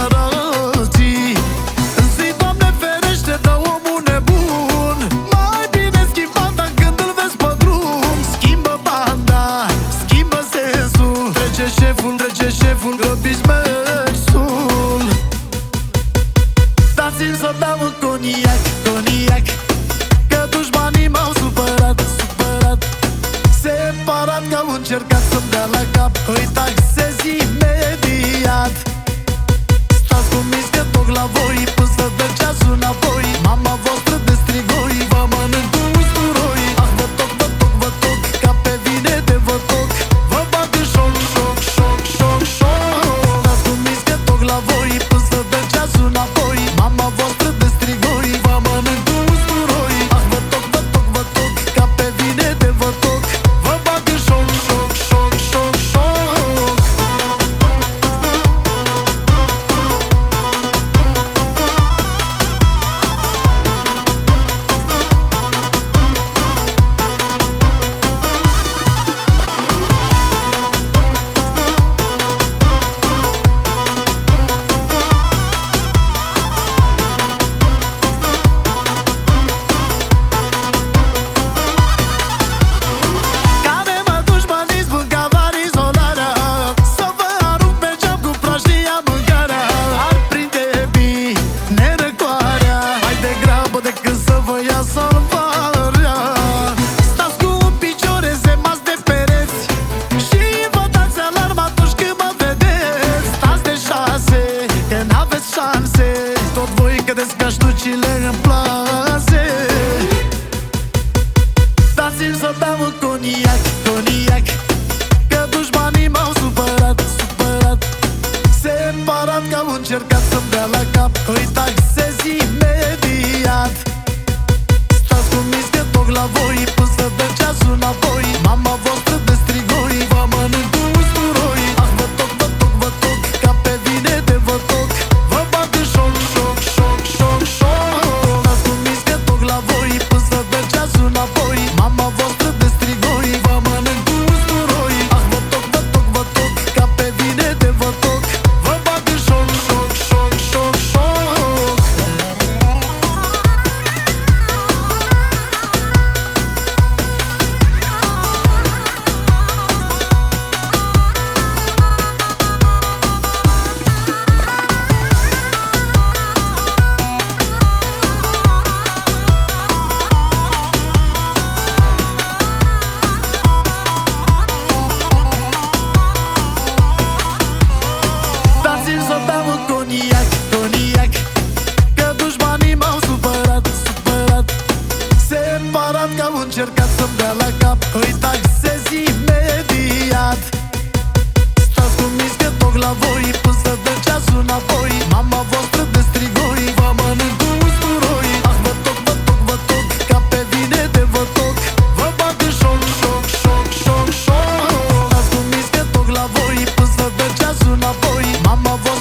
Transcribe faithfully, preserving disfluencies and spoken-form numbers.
sărăcii. În zi, Doamne ferește, dă omul nebun. Mai bine schimba când îl vezi pe drum. Schimbă banda, schimbă sensul. Trece șeful, trece șeful, grăbiți mersul. Dați-mi să beau un coniac, coniac, că dușmanii m-au supărat, supărat. Separat că au încercat să-mi dea la cap, îi taxez imediat. Stați convins că toc la voi, până să dă ceasul înapoi. Mama voastră de strigoi, vă mănânc cu usturoi. Ah, vă toc, vă toc, vă toc, ca pe vine de vă toc. Vă bag în șoc, șoc, șoc, șoc, șoc. Stați convins că toc la voi, până să dă ceasul înapoi. Mama voastră de strigoi, vă mănânc cu usturoi. Ah, vă toc, vă toc, vă toc, ca pe vine de vă toc. Vă bag în șoc, șoc, șoc, șoc, șoc. Care mă dușmanii spun că avar izolarea, să vă arunc pe geam cu praștia mâncarea. Ar prinde bine răcoarea, mai degrabă decât să vă ia salvarea. Stați cu un picior ezemați de pereți și vă dați alarma atunci când mă vedeți. Stați de șase, că n-aveți șanse, tot voi cădeți ca ștucile în plase. Dați-mi să beau un coniac, coniac, că dușmanii m-au supărat, supărat. Separat că au încercat să-mi dea la cap, îi taxez imediat. Stați convins că toc la voi, până să dă ceasul înapoi. Mama voastră de strigoi, vă mănânc cu usturoi. Ah, vă toc, vă toc, vă toc, ca pe vine de vă toc. Vă bag în șoc, șoc, șoc, șoc, șoc. Stați convins că toc la voi, până să dă ceasul înapoi. Mama voastră de strigoi, vă mănânc cu usturoi. Ah, vă toc, vă toc, vă toc, ca pe vine de vă toc. Vă bag în șoc, șoc, șoc, șoc, șoc. Dați-mi să beau un coniac, coniac, că dușmanii m-au supărat, supărat. Separat că au încercat să-mi dea la cap, îi taxez imediat. Stați convins că toc la voi, până să dă ceasul înapoi. Mama voastră de strigoi, vă mănânc cu usturoi. Ah, vă toc, vă toc, vă toc, ca pe vine de vă toc. Vă bag în șoc, șoc, șoc, șoc, șoc. Stați convins că toc la voi, până să dă ceasul înapoi. Mama voastră